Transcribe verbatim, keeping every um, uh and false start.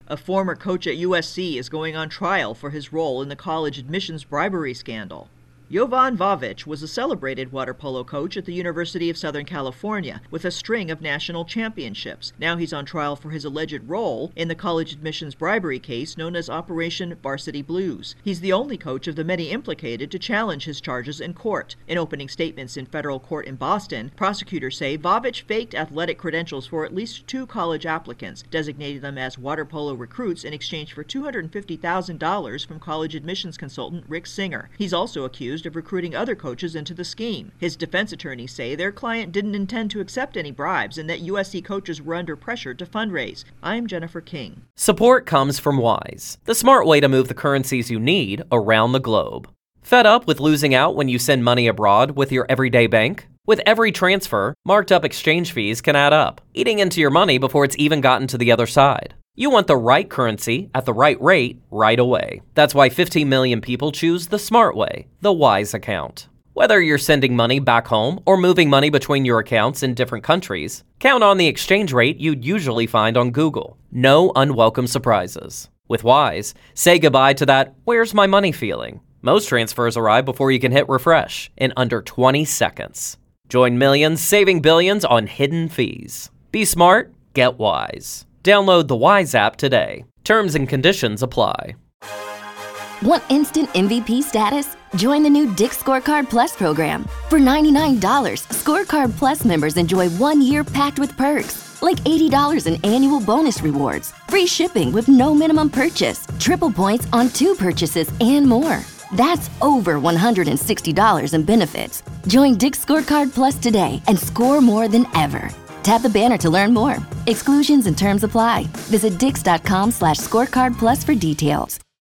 A former coach at U S C is going on trial for his role in the college admissions bribery scandal. Jovan Vavic was a celebrated water polo coach at the University of Southern California with a string of national championships. Now he's on trial for his alleged role in the college admissions bribery case known as Operation Varsity Blues. He's the only coach of the many implicated to challenge his charges in court. In opening statements in federal court in Boston, prosecutors say Vavic faked athletic credentials for at least two college applicants, designating them as water polo recruits in exchange for two hundred fifty thousand dollars from college admissions consultant Rick Singer. He's also accused of recruiting other coaches into the scheme. His defense attorneys say their client didn't intend to accept any bribes and that U S C coaches were under pressure to fundraise. I'm Jennifer King. Support comes from Wise, the smart way to move the currencies you need around the globe. Fed up with losing out when you send money abroad with your everyday bank? With every transfer, marked up exchange fees can add up, eating into your money before it's even gotten to the other side. You want the right currency at the right rate right away. That's why fifteen million people choose the smart way, the Wise account. Whether you're sending money back home or moving money between your accounts in different countries, count on the exchange rate you'd usually find on Google. No unwelcome surprises. With Wise, say goodbye to that "where's my money" feeling. Most transfers arrive before you can hit refresh in under twenty seconds. Join millions saving billions on hidden fees. Be smart, get Wise. Download the Wise app today. Terms and conditions apply. Want instant M V P status? Join the new Dick's Scorecard Plus program. For ninety-nine dollars, Scorecard Plus members enjoy one year packed with perks, like eighty dollars in annual bonus rewards, free shipping with no minimum purchase, triple points on two purchases, and more. That's over one hundred sixty dollars in benefits. Join Dick's Scorecard Plus today and score more than ever. Tap the banner to learn more. Exclusions and terms apply. Visit dix.com slash scorecard plus for details.